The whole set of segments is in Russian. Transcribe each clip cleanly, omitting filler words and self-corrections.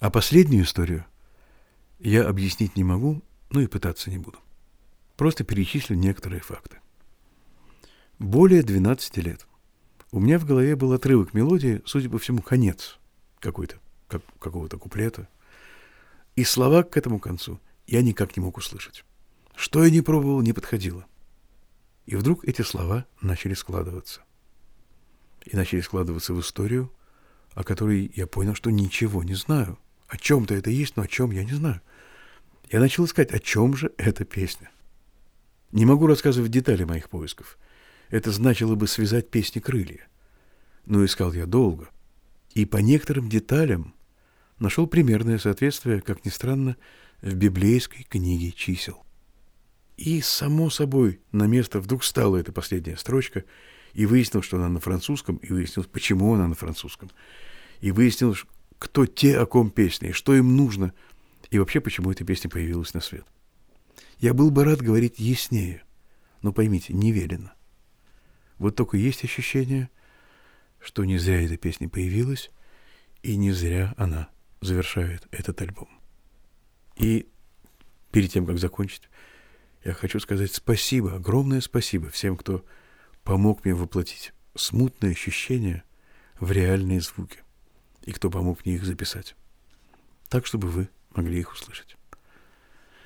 А последнюю историю я объяснить не могу, и пытаться не буду. Просто перечислю некоторые факты. Более 12 лет у меня в голове был отрывок мелодии, судя по всему, конец какого-то куплета. И слова к этому концу я никак не мог услышать. Что я ни пробовал, не подходило. И вдруг эти слова начали складываться. И начали складываться в историю, о которой я понял, что ничего не знаю. О чем-то это есть, но о чем я не знаю. Я начал искать, о чем же эта песня. Не могу рассказывать детали моих поисков. Это значило бы связать песни крылья. Но искал я долго. И по некоторым деталям нашел примерное соответствие, как ни странно, в библейской книге чисел. И, само собой, на место вдруг стала эта последняя строчка, и выяснилось, что она на французском, и выяснилось, почему она на французском. И выяснилось, кто те, о ком песня, и что им нужно, и вообще, почему эта песня появилась на свет. Я был бы рад говорить яснее, но поймите, не велено. Вот только есть ощущение, что не зря эта песня появилась, и не зря она завершает этот альбом. И перед тем, как закончить, я хочу сказать спасибо, огромное спасибо всем, кто помог мне воплотить смутные ощущения в реальные звуки, и кто помог мне их записать, так, чтобы вы могли их услышать.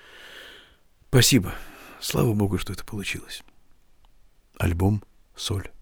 Спасибо. Слава Богу, что это получилось. Альбом «Соль».